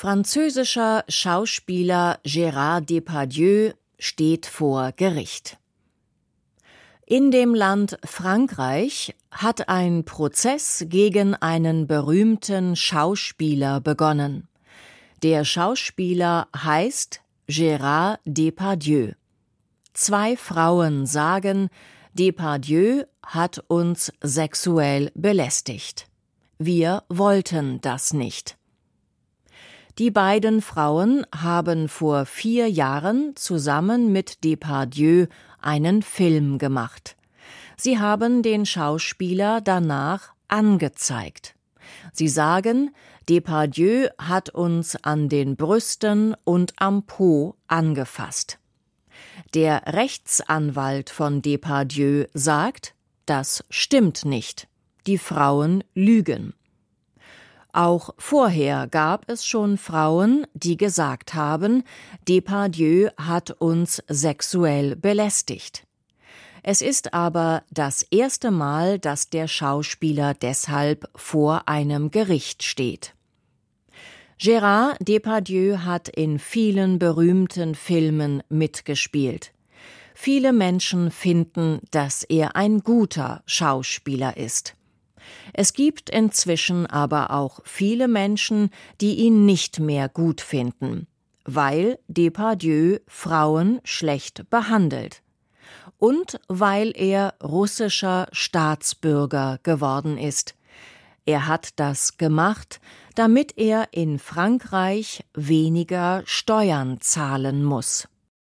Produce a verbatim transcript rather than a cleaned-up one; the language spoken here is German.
Französischer Schauspieler Gérard Depardieu steht vor Gericht. In dem Land Frankreich hat ein Prozess gegen einen berühmten Schauspieler begonnen. Der Schauspieler heißt Gérard Depardieu. Zwei Frauen sagen, Depardieu hat uns sexuell belästigt. Wir wollten das nicht. Die beiden Frauen haben vor vier Jahren zusammen mit Depardieu einen Film gemacht. Sie haben den Schauspieler danach angezeigt. Sie sagen, Depardieu hat uns an den Brüsten und am Po angefasst. Der Rechtsanwalt von Depardieu sagt, das stimmt nicht. Die Frauen lügen. Auch vorher gab es schon Frauen, die gesagt haben, Depardieu hat uns sexuell belästigt. Es ist aber das erste Mal, dass der Schauspieler deshalb vor einem Gericht steht. Gérard Depardieu hat in vielen berühmten Filmen mitgespielt. Viele Menschen finden, dass er ein guter Schauspieler ist. Es gibt inzwischen aber auch viele Menschen, die ihn nicht mehr gut finden, weil Depardieu Frauen schlecht behandelt und weil er russischer Staatsbürger geworden ist. Er hat das gemacht, damit er in Frankreich weniger Steuern zahlen muss.